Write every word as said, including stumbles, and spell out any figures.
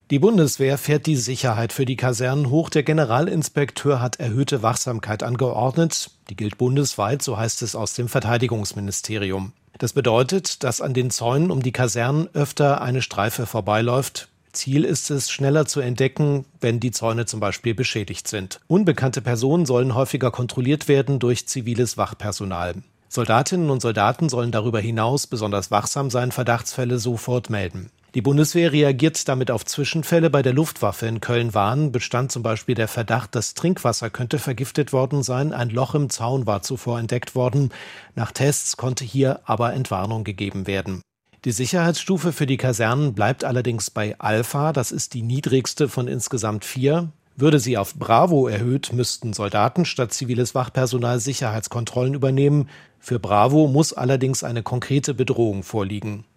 Die Bundeswehr fährt die Sicherheit für die Kasernen hoch. Der Generalinspekteur hat erhöhte Wachsamkeit angeordnet. Die gilt bundesweit, so heißt es aus dem Verteidigungsministerium. Das bedeutet, dass an den Zäunen um die Kasernen öfter eine Streife vorbeiläuft. Ziel ist es, schneller zu entdecken, wenn die Zäune zum Beispiel beschädigt sind. Unbekannte Personen sollen häufiger kontrolliert werden durch ziviles Wachpersonal. Soldatinnen und Soldaten sollen darüber hinaus besonders wachsam sein, Verdachtsfälle sofort melden. Die Bundeswehr reagiert damit auf Zwischenfälle. Bei der Luftwaffe in Köln-Wahn bestand zum Beispiel der Verdacht, das Trinkwasser könnte vergiftet worden sein. Ein Loch im Zaun war zuvor entdeckt worden. Nach Tests konnte hier aber Entwarnung gegeben werden. Die Sicherheitsstufe für die Kasernen bleibt allerdings bei Alpha. Das ist die niedrigste von insgesamt vier. Würde sie auf Bravo erhöht, müssten Soldaten statt ziviles Wachpersonal Sicherheitskontrollen übernehmen. Für Bravo muss allerdings eine konkrete Bedrohung vorliegen.